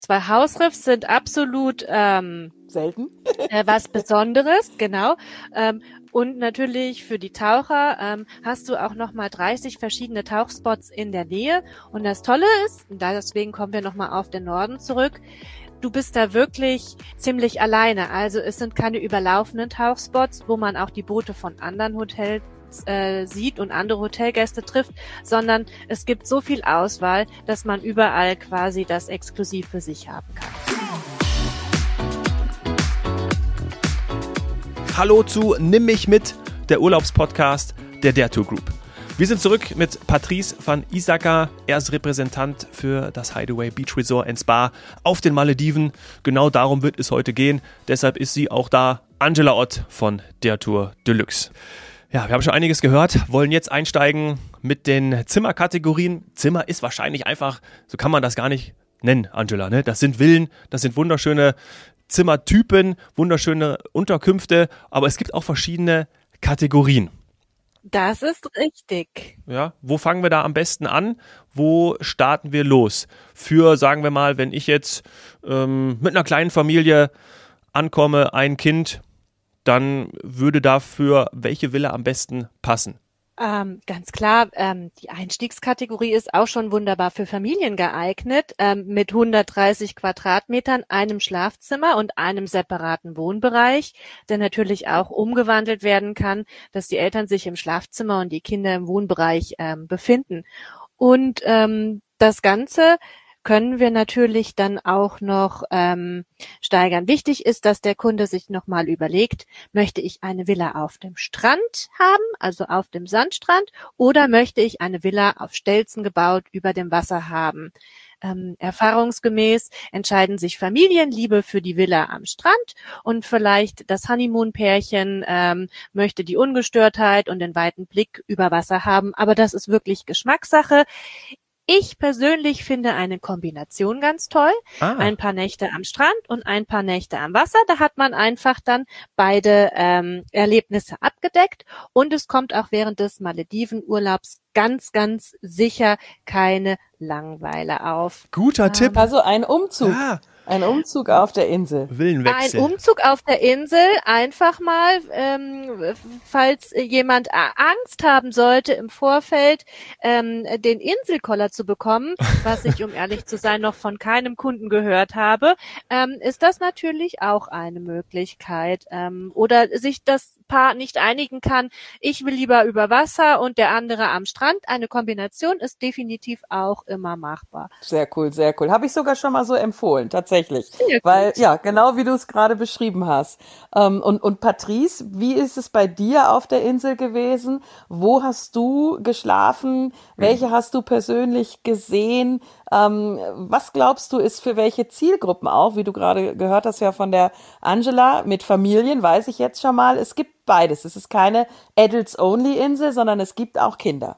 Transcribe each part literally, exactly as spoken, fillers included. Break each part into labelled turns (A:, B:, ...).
A: Zwei Hausriffs sind absolut ähm,
B: selten.
A: äh, was Besonderes, genau. Ähm, und natürlich für die Taucher ähm, hast du auch nochmal dreißig verschiedene Tauchspots in der Nähe. Und das Tolle ist, und deswegen kommen wir nochmal auf den Norden zurück, du bist da wirklich ziemlich alleine. Also es sind keine überlaufenden Tauchspots, wo man auch die Boote von anderen Hotels äh, sieht und andere Hotelgäste trifft, sondern es gibt so viel Auswahl, dass man überall quasi das exklusiv für sich haben kann.
C: Hallo zu Nimm mich mit, der Urlaubspodcast der Dare Tour Group. Wir sind zurück mit Patrice van Issaka. Er ist Repräsentant für das Hideaway Beach Resort and Spa auf den Malediven. Genau darum wird es heute gehen. Deshalb ist sie auch da, Angela Ott von Dare Tour Deluxe. Ja, wir haben schon einiges gehört, wollen jetzt einsteigen mit den Zimmerkategorien. Zimmer ist wahrscheinlich einfach, so kann man das gar nicht nennen, Angela, ne? Das sind Villen, das sind wunderschöne Zimmertypen, wunderschöne Unterkünfte, aber es gibt auch verschiedene Kategorien.
A: Das ist richtig.
C: Ja, wo fangen wir da am besten an? Wo starten wir los? Für, sagen wir mal, wenn ich jetzt ähm, mit einer kleinen Familie ankomme, ein Kind, dann würde dafür welche Villa am besten passen?
A: Ähm, ganz klar, ähm, die Einstiegskategorie ist auch schon wunderbar für Familien geeignet, ähm, mit hundertdreißig Quadratmetern, einem Schlafzimmer und einem separaten Wohnbereich, der natürlich auch umgewandelt werden kann, dass die Eltern sich im Schlafzimmer und die Kinder im Wohnbereich ähm, befinden. Und ähm, das Ganze können wir natürlich dann auch noch ähm, steigern. Wichtig ist, dass der Kunde sich nochmal überlegt, möchte ich eine Villa auf dem Strand haben, also auf dem Sandstrand, oder möchte ich eine Villa auf Stelzen gebaut über dem Wasser haben? Ähm, erfahrungsgemäß entscheiden sich Familien lieber für die Villa am Strand und vielleicht das Honeymoon-Pärchen ähm, möchte die Ungestörtheit und den weiten Blick über Wasser haben, aber das ist wirklich Geschmackssache. Ich persönlich finde eine Kombination ganz toll. Ah. Ein paar Nächte am Strand und ein paar Nächte am Wasser. Da hat man einfach dann beide ähm, Erlebnisse abgedeckt. Und es kommt auch während des Maledivenurlaubs ganz, ganz sicher keine Langeweile auf.
C: Guter ähm, Tipp.
B: Also ein Umzug. Ja. Ein Umzug auf der Insel.
C: Villenwechsel.
A: Ein Umzug auf der Insel, einfach mal, ähm, falls jemand Angst haben sollte im Vorfeld, ähm, den Inselkoller zu bekommen, was ich, um ehrlich zu sein, noch von keinem Kunden gehört habe, ähm, ist das natürlich auch eine Möglichkeit. Ähm, oder sich das Paar nicht einigen kann, ich will lieber über Wasser und der andere am Strand. Eine Kombination ist definitiv auch immer machbar.
B: Sehr cool, sehr cool. Habe ich sogar schon mal so empfohlen, tatsächlich. Sehr Weil, gut. ja, genau wie du es gerade beschrieben hast. Ähm, und, und Patrice, wie ist es bei dir auf der Insel gewesen? Wo hast du geschlafen? Welche hast du persönlich gesehen? Ähm, was glaubst du, ist für welche Zielgruppen auch, wie du gerade gehört hast ja von der Angela, mit Familien, weiß ich jetzt schon mal, es gibt beides. Es ist keine Adults-Only-Insel, sondern es gibt auch Kinder.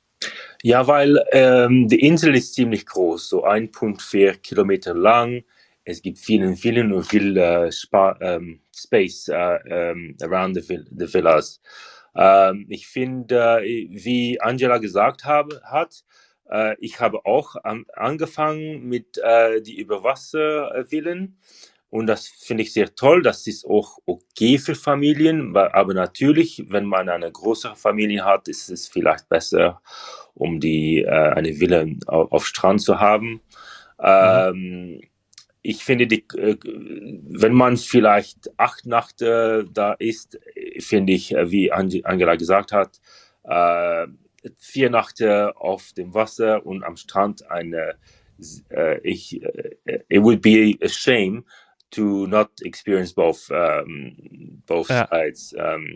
D: Ja, weil ähm, die Insel ist ziemlich groß, so eins Komma vier Kilometer lang. Es gibt vielen, vielen und viel äh, Spa- ähm, Space äh, ähm, around the, vill- the villas. Ähm, ich finde, äh, wie Angela gesagt habe, hat, äh, ich habe auch an, angefangen mit äh, die Überwasservillen. Und das finde ich sehr toll. Das ist auch okay für Familien. Aber natürlich, wenn man eine größere Familie hat, ist es vielleicht besser, um die äh, eine Villa auf, auf Strand zu haben. Mhm. Ähm, ich finde, die, äh, wenn man vielleicht acht Nächte da ist, finde ich, wie Angela gesagt hat, äh, vier Nächte auf dem Wasser und am Strand eine. Äh, ich, äh, it would be a shame to not experience both um, both ja. sides. Um,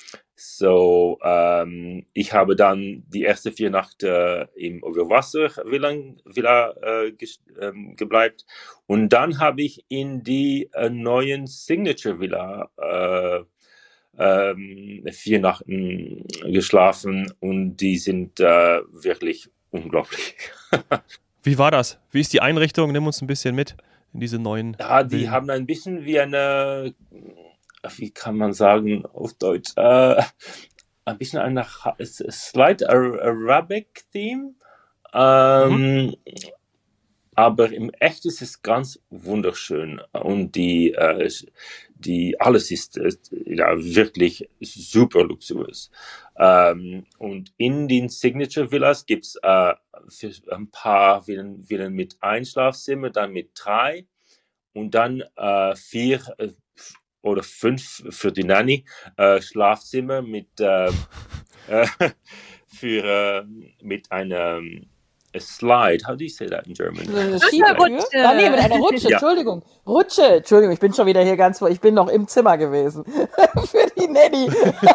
D: so um, ich habe dann die erste vier Nächte im Überwasser-Villa Villa, äh, ge- ähm, gebleibt und dann habe ich in die äh, neuen Signature-Villa äh, ähm, vier Nächten geschlafen und die sind äh, wirklich unglaublich.
C: Wie war das? Wie ist die Einrichtung? Nimm uns ein bisschen mit in diese neuen.
D: Ja, die Villen. Haben ein bisschen wie eine, wie kann man sagen auf Deutsch, äh, ein bisschen eine slight Arabic Theme. Ähm, mhm. aber im Echt ist es ganz wunderschön und die, äh, die alles ist äh, ja, wirklich super luxuriös. Ähm, und in den Signature Villas gibt es äh, ein paar Villen, Villen mit ein Schlafzimmer, dann mit drei und dann äh, vier äh, oder fünf für die Nanny äh, Schlafzimmer mit äh, äh, für äh, mit einem a slide. How do you say that in German?
B: Eine Schiebetür? Ah, nee, mit einer Rutsche, ja. Entschuldigung. Rutsche, Entschuldigung, ich bin schon wieder hier ganz vor, ich bin noch im Zimmer gewesen. Für die Nanny.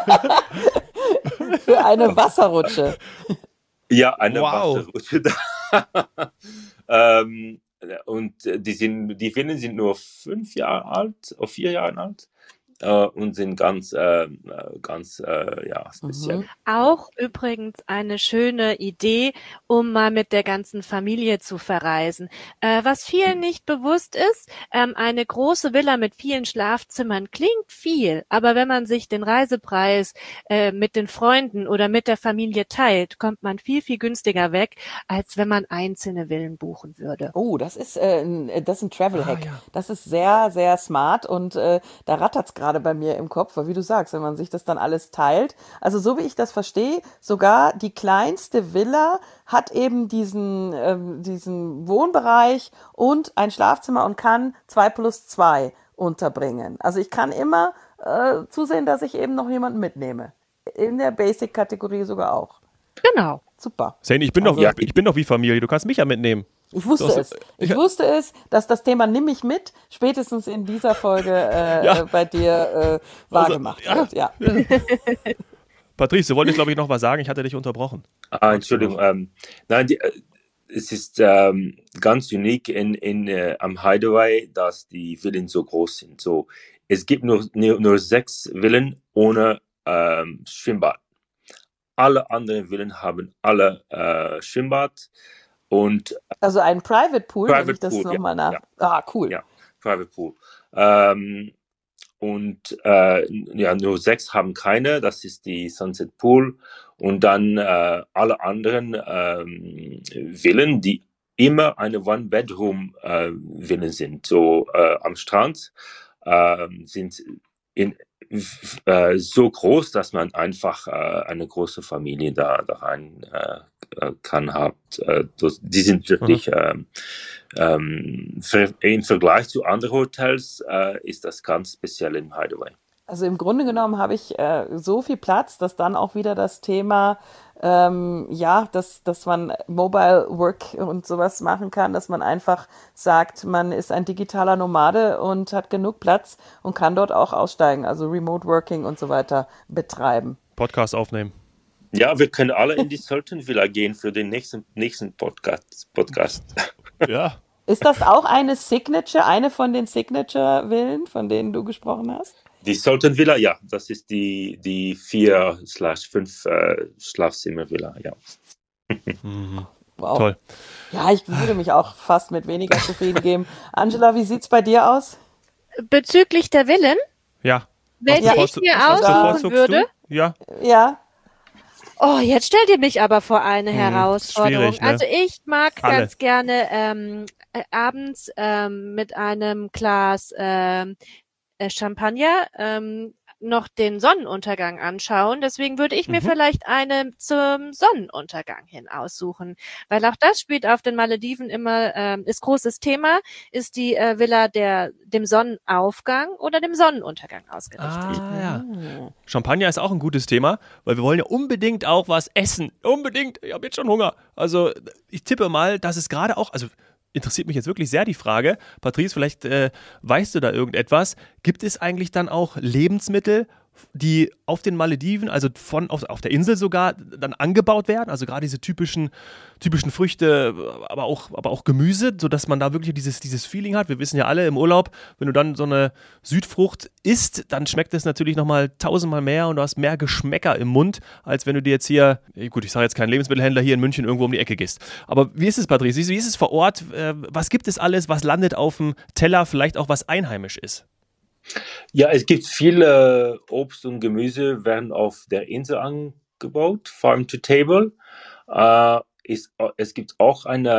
B: Für eine Wasserrutsche.
D: Ja, eine
C: wow.
D: Wasserrutsche. ähm, und die sind, die Villen sind nur fünf Jahre alt, oder vier Jahre alt. Uh, und sind ganz, äh, ganz, äh, ja, speziell.
A: Mhm. Auch übrigens eine schöne Idee, um mal mit der ganzen Familie zu verreisen. Äh, was vielen nicht bewusst ist, ähm, eine große Villa mit vielen Schlafzimmern klingt viel, aber wenn man sich den Reisepreis äh, mit den Freunden oder mit der Familie teilt, kommt man viel, viel günstiger weg, als wenn man einzelne Villen buchen würde.
B: Oh, das ist, äh, ein, das ist ein Travel-Hack. Ah, ja. Das ist sehr, sehr smart und äh, da rattert's gerade bei mir im Kopf, weil wie du sagst, wenn man sich das dann alles teilt, also so wie ich das verstehe, sogar die kleinste Villa hat eben diesen ähm, diesen Wohnbereich und ein Schlafzimmer und kann zwei plus zwei unterbringen. Also ich kann immer äh, zusehen, dass ich eben noch jemanden mitnehme. In der Basic-Kategorie sogar auch.
A: Genau.
B: Super.
C: Zane, ich bin
B: also,
C: doch, ja, ich bin doch wie Familie, du kannst mich ja mitnehmen.
B: Ich wusste
C: hast,
B: es. Ich ja. wusste es, dass das Thema Nimm mich mit spätestens in dieser Folge äh, ja. bei dir äh, wahrgemacht also, wird. Ja. Ja.
C: Patrice, du wolltest, glaube ich, noch was sagen. Ich hatte dich unterbrochen.
D: Ah, Entschuldigung. Ähm, nein, die, äh, es ist ähm, ganz unique in, in, äh, am Hideaway, dass die Villen so groß sind. So, es gibt nur, nur, nur sechs Villen ohne ähm, Schwimmbad. Alle anderen Villen haben alle äh, Schwimmbad. Und,
B: also ein Private Pool,
D: Private
B: wenn ich das nochmal
D: ja,
B: nach... Ja. Ah, cool.
D: Ja, Private Pool. Ähm, und äh, ja, nur sechs haben keine, das ist die Sunset Pool. Und dann äh, alle anderen ähm, Villen, die immer eine One-Bedroom-Villen äh, sind. So äh, am Strand äh, sind in äh, so groß, dass man einfach äh, eine große Familie da, da rein äh, kann habt. Äh, die sind wirklich mhm. ähm, für, im Vergleich zu anderen Hotels äh, ist das ganz speziell im Hideaway.
B: Also im Grunde genommen habe ich äh, so viel Platz, dass dann auch wieder das Thema, ähm, ja, dass, dass man Mobile Work und sowas machen kann, dass man einfach sagt, man ist ein digitaler Nomade und hat genug Platz und kann dort auch aussteigen, also Remote Working und so weiter betreiben.
C: Podcast aufnehmen.
D: Ja, wir können alle in die Sultan Villa gehen für den nächsten, nächsten Podcast. Podcast.
C: Ja.
B: Ist das auch eine Signature, eine von den Signature-Villen, von denen du gesprochen hast?
D: Die Sultan Villa, ja, das ist die, die vier slash fünf äh, Schlafzimmer Villa, ja.
C: Mhm.
B: Wow.
C: Toll.
B: Ja, ich würde mich auch fast mit weniger zufrieden geben. Angela, wie sieht's bei dir aus?
A: Bezüglich der Villen?
C: Ja.
A: Welche ja. ich mir aussuchen würde?
C: Du? Ja.
B: Ja.
A: Oh, jetzt stellt ihr mich aber vor eine hm, Herausforderung.
C: Ne?
A: Also ich mag
C: Alle.
A: ganz gerne ähm, äh, abends ähm, mit einem Glas ähm, Champagner ähm, noch den Sonnenuntergang anschauen. Deswegen würde ich mir mhm. vielleicht eine zum Sonnenuntergang hin aussuchen, weil auch das spielt auf den Malediven immer, ähm, ist großes Thema, ist die äh, Villa der dem Sonnenaufgang oder dem Sonnenuntergang ausgerichtet.
C: Ah, ja. Champagner ist auch ein gutes Thema, weil wir wollen ja unbedingt auch was essen. Unbedingt. Ich habe jetzt schon Hunger. Also ich tippe mal, dass es gerade auch, also interessiert mich jetzt wirklich sehr die Frage, Patrice, vielleicht äh, weißt du da irgendetwas, gibt es eigentlich dann auch Lebensmittel, die auf den Malediven, also von auf, auf der Insel sogar, dann angebaut werden, also gerade diese typischen, typischen Früchte, aber auch, aber auch Gemüse, sodass man da wirklich dieses, dieses Feeling hat. Wir wissen ja alle im Urlaub, wenn du dann so eine Südfrucht isst, dann schmeckt es natürlich nochmal tausendmal mehr und du hast mehr Geschmäcker im Mund, als wenn du dir jetzt hier, gut, ich sage jetzt keinen Lebensmittelhändler hier in München irgendwo um die Ecke gehst. Aber wie ist es, Patrice? Wie ist es vor Ort? Was gibt es alles? Was landet auf dem Teller? Vielleicht auch was einheimisch ist?
D: Ja, es gibt viele Obst und Gemüse werden auf der Insel angebaut, Farm to Table. Äh, ist, es gibt auch eine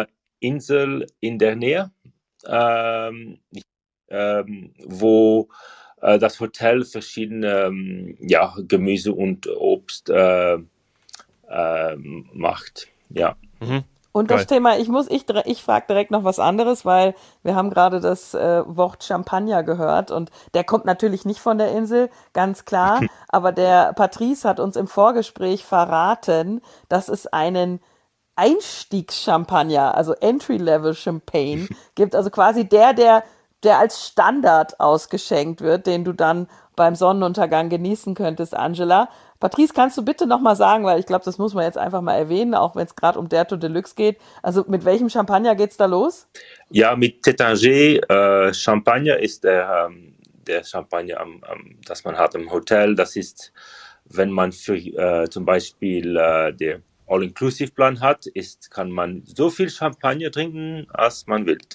D: Insel in der Nähe, ähm, ähm, wo äh, das Hotel verschiedene ähm, ja, Gemüse und Obst äh, äh, macht. Ja.
C: Mhm.
B: Und
C: Geil.
B: das Thema, ich muss, ich, ich frage direkt noch was anderes, weil wir haben gerade das äh, Wort Champagner gehört und der kommt natürlich nicht von der Insel, ganz klar, aber der Patrice hat uns im Vorgespräch verraten, dass es einen Einstiegschampagner, also Entry-Level Champagne gibt, also quasi der, der, der als Standard ausgeschenkt wird, den du dann beim Sonnenuntergang genießen könntest, Angela. Patrice, kannst du bitte nochmal sagen, weil ich glaube, das muss man jetzt einfach mal erwähnen, auch wenn es gerade um Derto Deluxe geht. Also mit welchem Champagner geht's da los?
D: Ja, mit Taittinger äh, Champagner ist der, ähm, der Champagner, am, am, das man hat im Hotel. Das ist, wenn man für äh, zum Beispiel äh, der All-Inclusive-Plan hat, ist, kann man so viel Champagner trinken, als man will.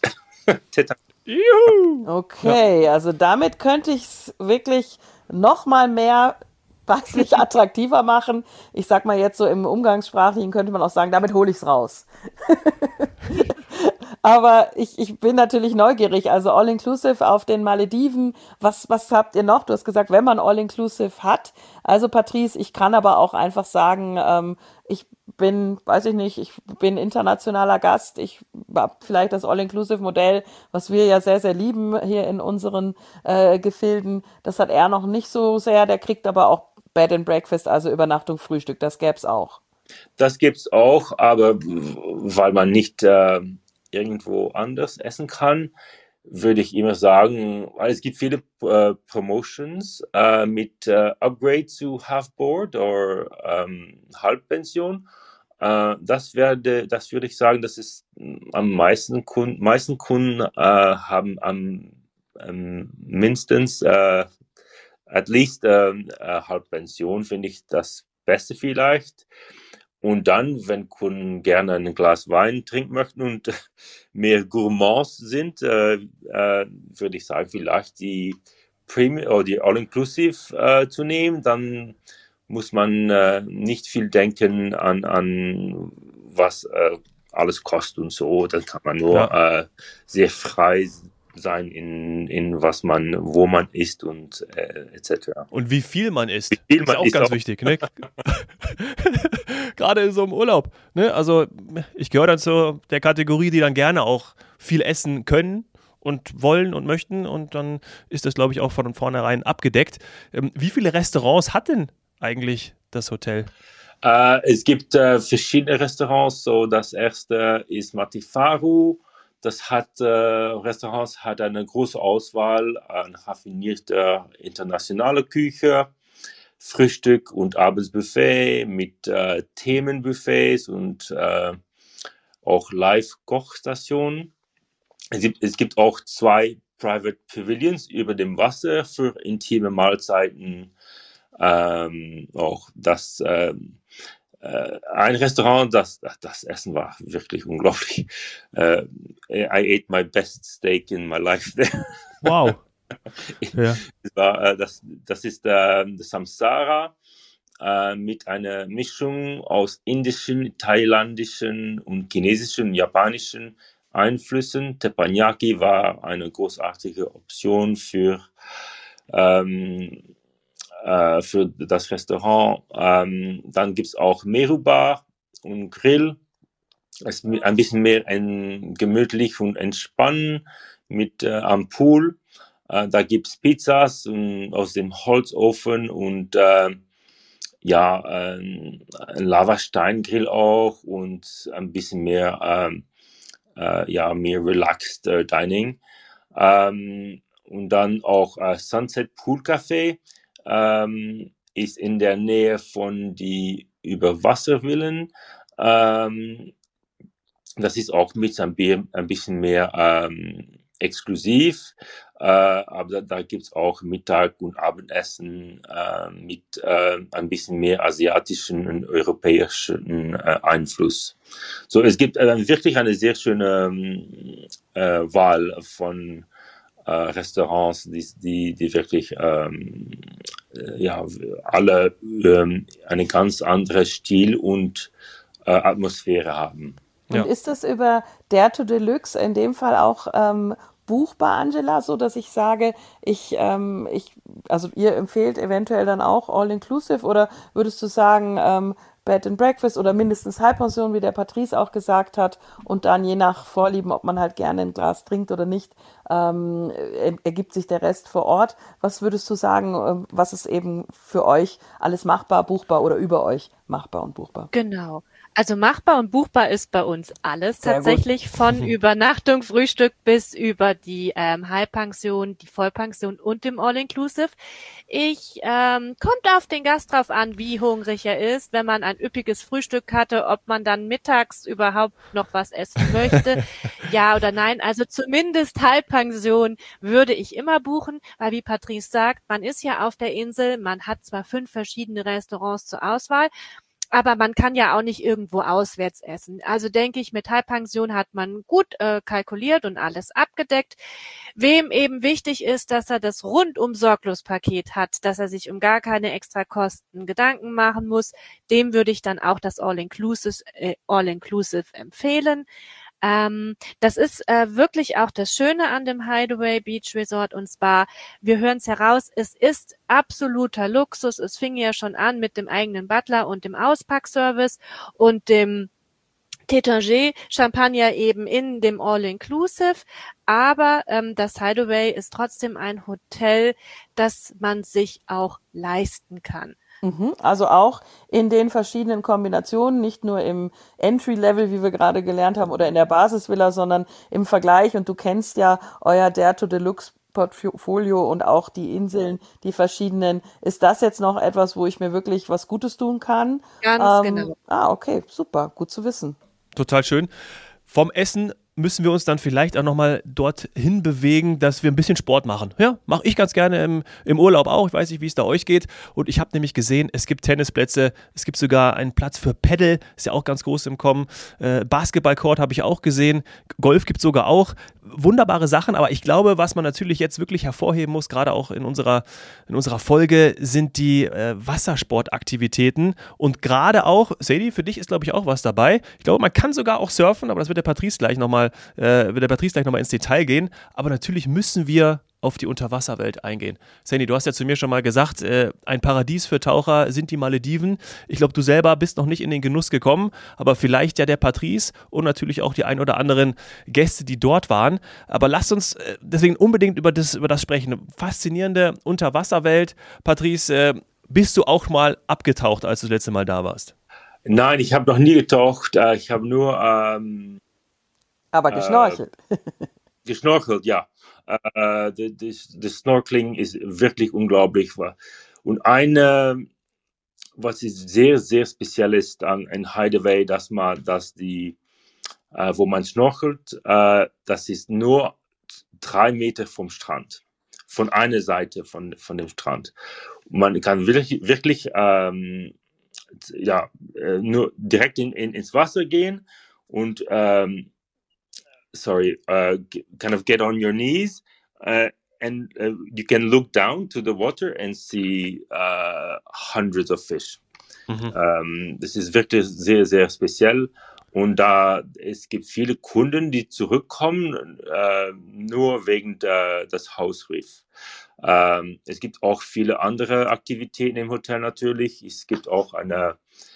C: Juhu!
B: Okay, ja. Also damit könnte ich es wirklich noch mal mehr preislich attraktiver machen. Ich sag mal jetzt so im Umgangssprachlichen könnte man auch sagen, damit hole ich es raus. Aber ich, ich bin natürlich neugierig. Also All-Inclusive auf den Malediven. Was, was habt ihr noch? Du hast gesagt, wenn man All-Inclusive hat. Also Patrice, ich kann aber auch einfach sagen, ähm, ich bin, weiß ich nicht, ich bin internationaler Gast. Ich habe vielleicht das All-Inclusive-Modell, was wir ja sehr, sehr lieben hier in unseren äh, Gefilden. Das hat er noch nicht so sehr. Der kriegt aber auch Bed and Breakfast, also Übernachtung, Frühstück. Das gäbe es auch.
D: Das gibt es auch, aber weil man nicht äh, irgendwo anders essen kann, würde ich immer sagen, weil es gibt viele äh, Promotions äh, mit äh, Upgrade zu Half-Board oder ähm, Halbpension. Äh, das, werde, das würde ich sagen, das ist am meisten Kunden, meisten Kunden äh, haben am ähm, mindestens äh, at least äh, äh, Halbpension, finde ich das Beste vielleicht. Und dann, wenn Kunden gerne ein Glas Wein trinken möchten und mehr Gourmands sind, äh, äh, würde ich sagen, vielleicht die Premium oder die All-Inclusive äh, zu nehmen. Dann muss man äh, nicht viel denken an, an was äh, alles kostet und so. Dann kann man nur ja. äh, sehr frei sein in, in was man, wo man isst und äh, et cetera.
C: Und wie viel man isst.
D: Wie viel
C: ist
D: man
C: auch
D: isst
C: ganz
D: auch.
C: wichtig, ne? Gerade in so einem Urlaub. Ne? Also ich gehöre dann zu der Kategorie, die dann gerne auch viel essen können und wollen und möchten und dann ist das, glaube ich, auch von vornherein abgedeckt. Ähm, wie viele Restaurants hat denn eigentlich das Hotel?
D: Äh, es gibt äh, verschiedene Restaurants. So das erste ist Matifaru. Das hat, äh, Restaurants hat eine große Auswahl an raffinierter internationaler Küche, Frühstück- und Abendsbuffet mit äh, Themenbuffets und äh, auch Live-Kochstationen. Es gibt, es gibt auch zwei Private Pavilions über dem Wasser für intime Mahlzeiten. Ähm, auch das ähm, Uh, ein Restaurant, das, das Essen war wirklich unglaublich. Uh, I ate my best steak in my life there.
C: Wow. Ja.
D: Das, war, uh, das, das ist uh, das Samsara uh, mit einer Mischung aus indischen, thailandischen und chinesischen und japanischen Einflüssen. Teppanyaki war eine großartige Option für um, Uh, für das Restaurant. Um, dann gibt es auch Meru-Bar und Grill. Es ist ein bisschen mehr ein, gemütlich und entspannen mit uh, am Pool. Uh, da gibt es Pizzas und, aus dem Holzofen und uh, ja, ein, ein Lavasteingrill auch und ein bisschen mehr, um, uh, ja, mehr relaxed uh, Dining. Um, und dann auch uh, Sunset Pool Café. Ähm, ist in der Nähe von die Überwasservillen. Ähm, das ist auch mit ein, ein bisschen mehr ähm, exklusiv, äh, aber da, da gibt es auch Mittag- und Abendessen äh, mit äh, ein bisschen mehr asiatischen und europäischen äh, Einfluss. So, es gibt äh, wirklich eine sehr schöne äh, Wahl von Uh, Restaurants, die, die, die wirklich ähm, ja, alle ähm, einen ganz anderen Stil und äh, Atmosphäre haben.
B: Und
C: Ja.
B: ist das über Dare to Deluxe in dem Fall auch ähm, buchbar, Angela, so dass ich sage, ich, ähm, ich, also ihr empfehlt eventuell dann auch All-Inclusive oder würdest du sagen, ähm, Bed and Breakfast oder mindestens Halbpension, wie der Patrice auch gesagt hat, und dann je nach Vorlieben, ob man halt gerne ein Glas trinkt oder nicht, ähm, ergibt sich der Rest vor Ort. Was würdest du sagen, was ist eben für euch alles machbar, buchbar oder über euch machbar und buchbar?
A: Genau. Also machbar und buchbar ist bei uns alles
B: Sehr
A: tatsächlich,
B: gut.
A: von Übernachtung, Frühstück bis über die ähm, Halbpension, die Vollpension und dem All-Inclusive. Ich ähm, kommt auf den Gast drauf an, wie hungrig er ist. Wenn man ein üppiges Frühstück hatte, ob man dann mittags überhaupt noch was essen möchte, ja oder nein. Also zumindest Halbpension würde ich immer buchen, weil wie Patrice sagt, man ist ja auf der Insel, man hat zwar fünf verschiedene Restaurants zur Auswahl, aber man kann ja auch nicht irgendwo auswärts essen. Also denke ich, mit Halbpension hat man gut äh, kalkuliert und alles abgedeckt. Wem eben wichtig ist, dass er das rundum Sorglos-Paket hat, dass er sich um gar keine extra Kosten Gedanken machen muss, dem würde ich dann auch das All-Inclusive äh, All-Inclusive empfehlen. Ähm, das ist äh, wirklich auch das Schöne an dem Hideaway Beach Resort und Spa. Wir hören es heraus, es ist absoluter Luxus. Es fing ja schon an mit dem eigenen Butler und dem Auspackservice und dem Tétanger Champagner eben in dem All-Inclusive. Aber ähm, das Hideaway ist trotzdem ein Hotel, das man sich auch leisten kann.
B: Also auch in den verschiedenen Kombinationen, nicht nur im Entry-Level, wie wir gerade gelernt haben, oder in der Basisvilla, sondern im Vergleich. Und du kennst ja euer Dare to Deluxe Portfolio und auch die Inseln, die verschiedenen. Ist das jetzt noch etwas, wo ich mir wirklich was Gutes tun kann?
A: Ganz
B: ähm,
A: genau.
B: Ah, okay, super, gut zu wissen.
C: Total schön. Vom Essen müssen wir uns dann vielleicht auch nochmal dorthin bewegen, dass wir ein bisschen Sport machen. Ja, mache ich ganz gerne im, im Urlaub auch. Ich weiß nicht, wie es da euch geht. Und ich habe nämlich gesehen, es gibt Tennisplätze, es gibt sogar einen Platz für Paddle, ist ja auch ganz groß im Kommen. Äh, Basketballcourt habe ich auch gesehen. Golf gibt es sogar auch. Wunderbare Sachen, aber ich glaube, was man natürlich jetzt wirklich hervorheben muss, gerade auch in unserer, in unserer Folge, sind die äh, Wassersportaktivitäten. Und gerade auch, Sadie, für dich ist, glaube ich, auch was dabei. Ich glaube, man kann sogar auch surfen, aber das wird der Patrice gleich nochmal Äh, wird der Patrice gleich nochmal ins Detail gehen, aber natürlich müssen wir auf die Unterwasserwelt eingehen. Sandy, du hast ja zu mir schon mal gesagt, äh, ein Paradies für Taucher sind die Malediven. Ich glaube, du selber bist noch nicht in den Genuss gekommen, aber vielleicht ja der Patrice und natürlich auch die ein oder anderen Gäste, die dort waren. Aber lasst uns äh, deswegen unbedingt über das, über das sprechen. Faszinierende Unterwasserwelt. Patrice, äh, bist du auch mal abgetaucht, als du das letzte Mal da warst?
D: Nein, ich habe noch nie getaucht. Ich habe nur ähm
B: Aber geschnorchelt.
D: Äh, geschnorchelt, ja. Äh, das Snorkeling ist wirklich unglaublich. Und eine, was ist sehr, sehr speziell ist an, an Hideaway, dass man, dass die, äh, wo man schnorchelt, äh, das ist nur drei Meter vom Strand. Von einer Seite von, von dem Strand. Und man kann wirklich, wirklich ähm, ja, nur direkt in, in, ins Wasser gehen und ähm, sorry, uh, kind of get on your knees uh, and uh, you can look down to the water and see uh, hundreds of fish. Mhm. Um, das ist wirklich sehr, sehr speziell. Und da es gibt viele Kunden, die zurückkommen, uh, nur wegen der, des Hausriff. Um, es gibt auch viele andere Aktivitäten im Hotel natürlich. Es gibt auch eine,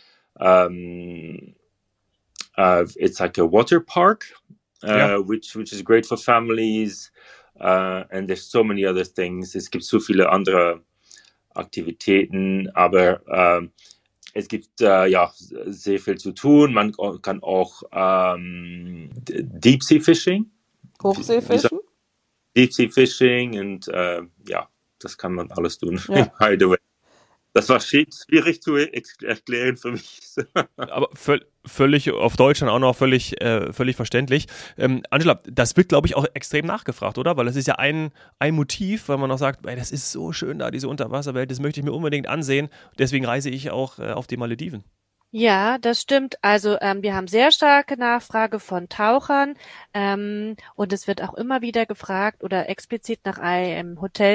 D: um, uh, it's like a water park. Uh, yeah. which which is great for families, uh, and there's so many other things. Es gibt so viele andere Aktivitäten, aber uh, es gibt uh, ja sehr viel zu tun. Man kann auch um, Deep Sea Fishing,
B: Hochseefischen,
D: Deep Sea Fishing und uh, ja, das kann man alles tun. Ja. Hideaway. Das war schwierig zu erklären für mich.
C: Aber völ- völlig auf Deutsch dann auch noch völlig, äh, völlig verständlich. Ähm, Angela, das wird, glaube ich, auch extrem nachgefragt, oder? Weil das ist ja ein, ein Motiv, weil man auch sagt, ey, das ist so schön da, diese Unterwasserwelt, das möchte ich mir unbedingt ansehen. Deswegen reise ich auch äh, auf die Malediven.
A: Ja, das stimmt. Also ähm, wir haben sehr starke Nachfrage von Tauchern ähm, und es wird auch immer wieder gefragt oder explizit nach einem Hotel,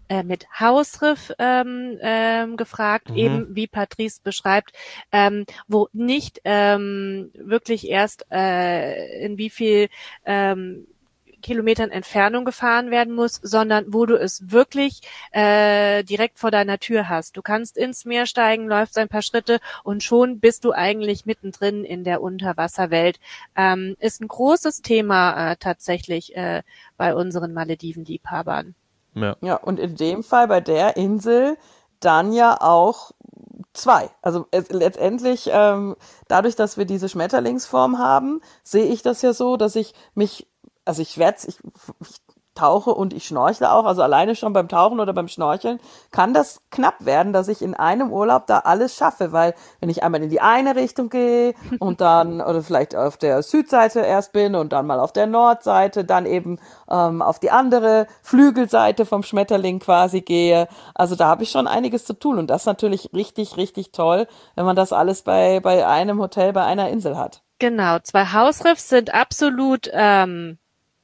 A: äh, mit Hausriff ähm, ähm, gefragt, mhm. eben wie Patrice beschreibt, ähm, wo nicht ähm, wirklich erst äh, in wie viel ähm, Kilometern Entfernung gefahren werden muss, sondern wo du es wirklich äh, direkt vor deiner Tür hast. Du kannst ins Meer steigen, läufst ein paar Schritte und schon bist du eigentlich mittendrin in der Unterwasserwelt. Ähm, ist ein großes Thema äh, tatsächlich äh, bei unseren Malediven-Liebhabern.
B: Ja. ja, und in dem Fall bei der Insel dann ja auch zwei. Also es, letztendlich, ähm, dadurch, dass wir diese Schmetterlingsform haben, sehe ich das ja so, dass ich mich Also ich werde, ich, ich tauche und ich schnorchle auch, also alleine schon beim Tauchen oder beim Schnorcheln kann das knapp werden, dass ich in einem Urlaub da alles schaffe, weil wenn ich einmal in die eine Richtung gehe und dann, oder vielleicht auf der Südseite erst bin und dann mal auf der Nordseite, dann eben ähm, auf die andere Flügelseite vom Schmetterling quasi gehe, also da habe ich schon einiges zu tun und das ist natürlich richtig, richtig toll, wenn man das alles bei, bei einem Hotel, bei einer Insel hat.
A: Genau, zwei Hausriffs sind absolut ähm,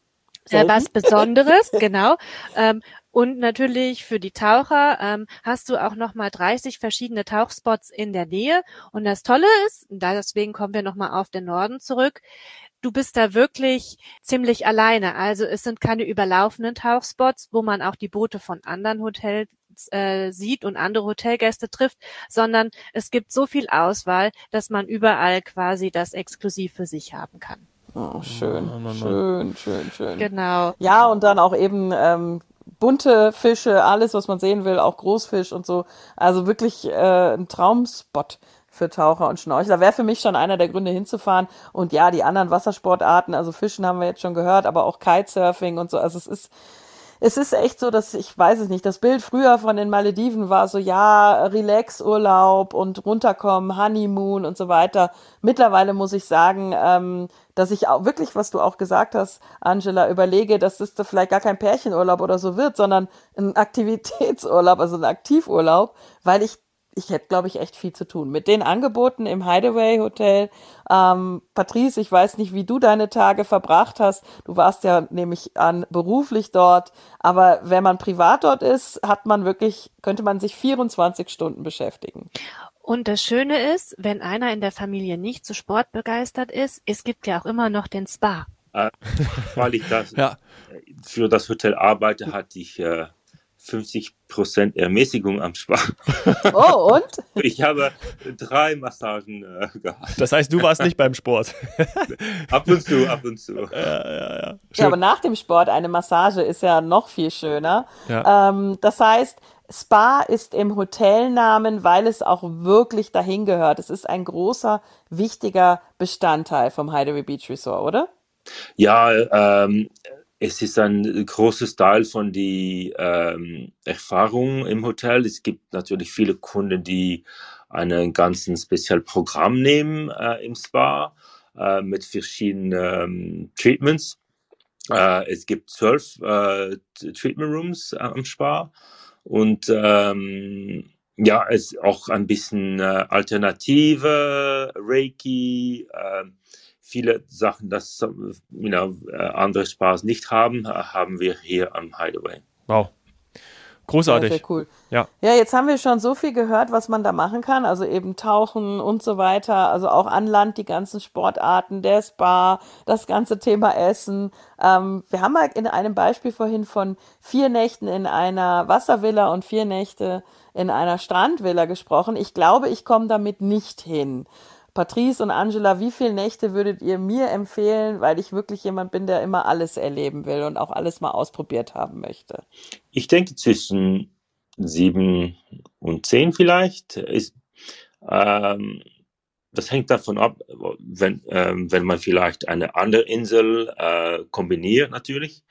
A: Äh, was Besonderes, genau. Ähm, und natürlich für die Taucher ähm, hast du auch nochmal dreißig verschiedene Tauchspots in der Nähe. Und das Tolle ist, deswegen kommen wir nochmal auf den Norden zurück, du bist da wirklich ziemlich alleine. Also es sind keine überlaufenden Tauchspots, wo man auch die Boote von anderen Hotels äh, sieht und andere Hotelgäste trifft, sondern es gibt so viel Auswahl, dass man überall quasi das exklusiv für sich haben kann.
B: Oh, schön, oh, Mann, schön, schön, schön.
A: Genau.
B: Ja, und dann auch eben ähm, bunte Fische, alles, was man sehen will, auch Großfisch und so. Also wirklich äh, ein Traumspot für Taucher und Schnorchler. Wäre für mich schon einer der Gründe hinzufahren. Und ja, die anderen Wassersportarten, also Fischen haben wir jetzt schon gehört, aber auch Kitesurfing und so. Also es ist Es ist echt so, dass ich weiß es nicht, das Bild früher von den Malediven war so, ja, Relax-Urlaub und runterkommen, Honeymoon und so weiter. Mittlerweile muss ich sagen, ähm, dass ich auch wirklich, was du auch gesagt hast, Angela, überlege, dass das da vielleicht gar kein Pärchenurlaub oder so wird, sondern ein Aktivitätsurlaub, also ein Aktivurlaub, weil ich Ich hätte, glaube ich, echt viel zu tun. Mit den Angeboten im Hideaway Hotel. Ähm, Patrice, ich weiß nicht, wie du deine Tage verbracht hast. Du warst ja nämlich an beruflich dort. Aber wenn man privat dort ist, hat man wirklich, könnte man sich vierundzwanzig Stunden beschäftigen.
A: Und das Schöne ist, wenn einer in der Familie nicht so sportbegeistert ist, es gibt ja auch immer noch den Spa.
D: Äh, weil ich das
C: ja.
D: für das Hotel arbeite, hatte ich äh, fünfzig Prozent Ermäßigung am Spa.
B: Oh, und?
D: Ich habe drei Massagen äh, gehabt.
C: Das heißt, du warst nicht beim Sport.
D: Ab und zu, ab und zu.
C: Ja, ja, ja.
B: Ja, aber nach dem Sport eine Massage ist ja noch viel schöner.
C: Ja.
B: Ähm, das heißt, Spa ist im Hotelnamen, weil es auch wirklich dahin gehört. Es ist ein großer, wichtiger Bestandteil vom Hideaway Beach Resort, oder?
D: Ja, ähm, es ist ein großes Teil von der ähm, Erfahrung im Hotel. Es gibt natürlich viele Kunden, die einen ganzen Spezialprogramm nehmen äh, im Spa äh, mit verschiedenen ähm, Treatments. Äh, es gibt zwölf äh, Treatment Rooms äh, am Spa und ähm, ja, es ist auch ein bisschen äh, Alternative, Reiki, äh, viele Sachen, das you know, andere Spas nicht haben, haben wir hier am Hideaway.
C: Wow. Großartig.
B: Sehr, sehr cool.
C: Ja.
B: Ja, jetzt haben wir schon so viel gehört, was man da machen kann. Also eben Tauchen und so weiter. Also auch an Land die ganzen Sportarten, der Spa, das ganze Thema Essen. Ähm, wir haben mal in einem Beispiel vorhin von vier Nächten in einer Wasservilla und vier Nächte in einer Strandvilla gesprochen. Ich glaube, ich komme damit nicht hin. Patrice und Angela, wie viele Nächte würdet ihr mir empfehlen, weil ich wirklich jemand bin, der immer alles erleben will und auch alles mal ausprobiert haben möchte?
D: Ich denke zwischen sieben und zehn vielleicht. Ist, ähm, das hängt davon ab, wenn, ähm, wenn man vielleicht eine andere Insel äh, kombiniert natürlich.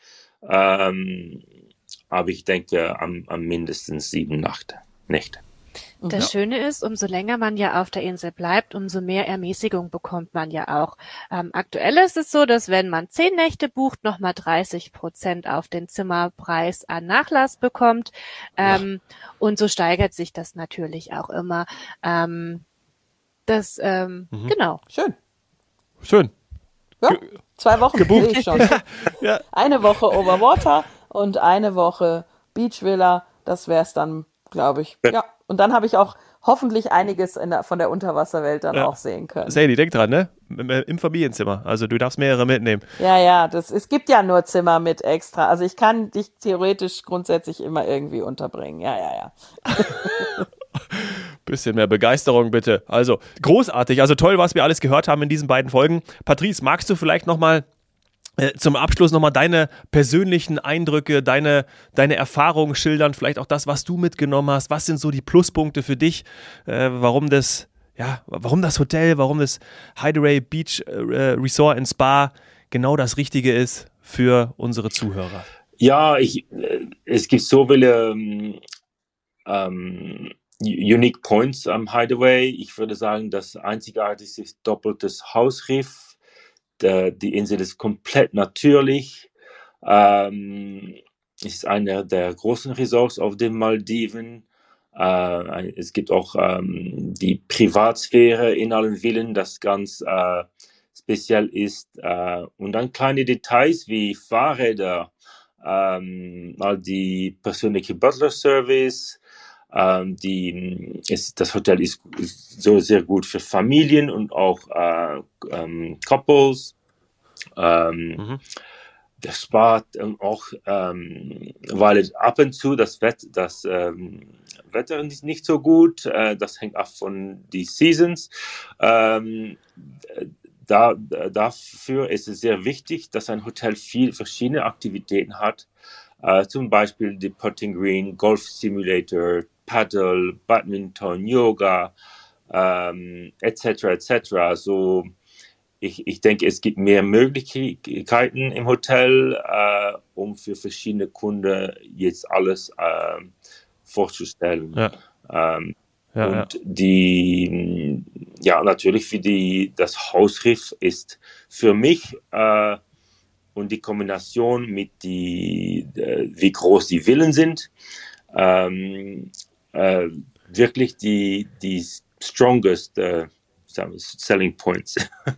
D: Ähm, aber ich denke am, am mindestens sieben Nacht, Nächte.
A: Das
C: Ja.
A: Schöne ist, umso länger man ja auf der Insel bleibt, umso mehr Ermäßigung bekommt man ja auch. Ähm, aktuell ist es so, dass wenn man zehn Nächte bucht, nochmal dreißig Prozent auf den Zimmerpreis an Nachlass bekommt. Ähm, ja. Und so steigert sich das natürlich auch immer. Ähm, das, ähm, mhm. genau.
B: Schön.
C: Schön.
B: Ja, Ge- zwei Wochen
C: gebucht.
B: Sehe ich schon.
C: Ja.
B: Eine Woche Overwater und eine Woche Beach Villa das wäre es dann, glaube ich. Ja. Und dann habe ich auch hoffentlich einiges in der, von der Unterwasserwelt dann ja. auch sehen können.
C: Sadie, denk dran, ne? Im Familienzimmer. Also du darfst mehrere mitnehmen.
B: Ja, ja, das, es gibt ja nur Zimmer mit extra. Also ich kann dich theoretisch grundsätzlich immer irgendwie unterbringen. Ja, ja, ja.
C: Bisschen mehr Begeisterung bitte. Also großartig, also toll, was wir alles gehört haben in diesen beiden Folgen. Patrice, magst du vielleicht nochmal äh, zum Abschluss nochmal deine persönlichen Eindrücke, deine, deine Erfahrungen schildern, vielleicht auch das, was du mitgenommen hast. Was sind so die Pluspunkte für dich, äh, warum das, ja, warum das Hotel, warum das Hideaway Beach äh, Resort and Spa genau das Richtige ist für unsere Zuhörer?
D: Ja, ich, es gibt so viele ähm, Unique Points am Hideaway. Ich würde sagen, das einzigartigste ist doppeltes Hausriff. Der, die Insel ist komplett natürlich. Ähm, ist einer der großen Resorts auf den Maldiven. Äh, es gibt auch ähm, die Privatsphäre in allen Villen, das ganz äh, speziell ist. Äh, und dann kleine Details wie Fahrräder, ähm, mal die persönliche Butler-Service. Ähm, die, es, das Hotel ist so sehr gut für Familien und auch äh, ähm, Couples. Ähm, mhm. Das spart ähm, auch, ähm, weil ab und zu das, Wett, das ähm, Wetter ist nicht so gut. Äh, das hängt ab von den Seasons. Ähm, da, dafür ist es sehr wichtig, dass ein Hotel viel verschiedene Aktivitäten hat. Uh, zum Beispiel die Putting Green, Golf Simulator, Paddle, Badminton, Yoga, ähm, et cetera et cetera. Also ich, ich denke, es gibt mehr Möglichkeiten im Hotel, äh, um für verschiedene Kunden jetzt alles äh, vorzustellen. Ja. Ähm, ja, und ja. die, ja, natürlich für die, das Hausriff ist für mich äh, und die Kombination mit die, äh, wie groß die Villen sind, ähm, äh, wirklich die, die strongest äh, selling points.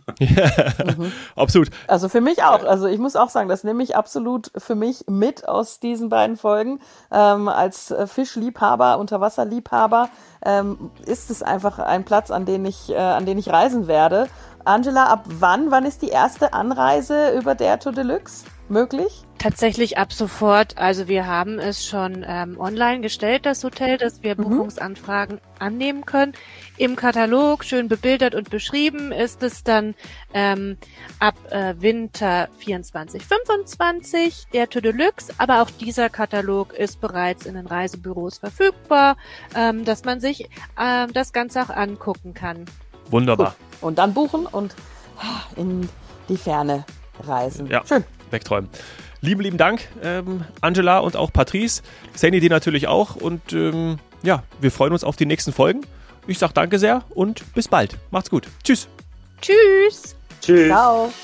C: Ja, mhm. Absolut.
B: Also für mich auch. Also ich muss auch sagen, das nehme ich absolut für mich mit aus diesen beiden Folgen. Ähm, als Fischliebhaber, Unterwasserliebhaber ähm, ist es einfach ein Platz, an den ich, äh, an den ich reisen werde. Angela, ab wann? Wann ist die erste Anreise über Dare to Deluxe möglich?
A: Tatsächlich ab sofort. Also wir haben es schon ähm, online gestellt, das Hotel, dass wir mhm. Buchungsanfragen annehmen können. Im Katalog, schön bebildert und beschrieben, ist es dann ähm, ab äh, Winter vierundzwanzig fünfundzwanzig Dare to Deluxe. Aber auch dieser Katalog ist bereits in den Reisebüros verfügbar, ähm, dass man sich äh, das Ganze auch angucken kann.
C: Wunderbar.
B: Cool. Und dann buchen und in die Ferne reisen.
C: Ja, schön. Wegträumen. Lieben, lieben Dank, ähm, Angela und auch Patrice. Sandy, dir natürlich auch. Und ähm, ja, wir freuen uns auf die nächsten Folgen. Ich sage danke sehr und bis bald. Macht's gut. Tschüss.
A: Tschüss.
D: Tschüss.
B: Ciao.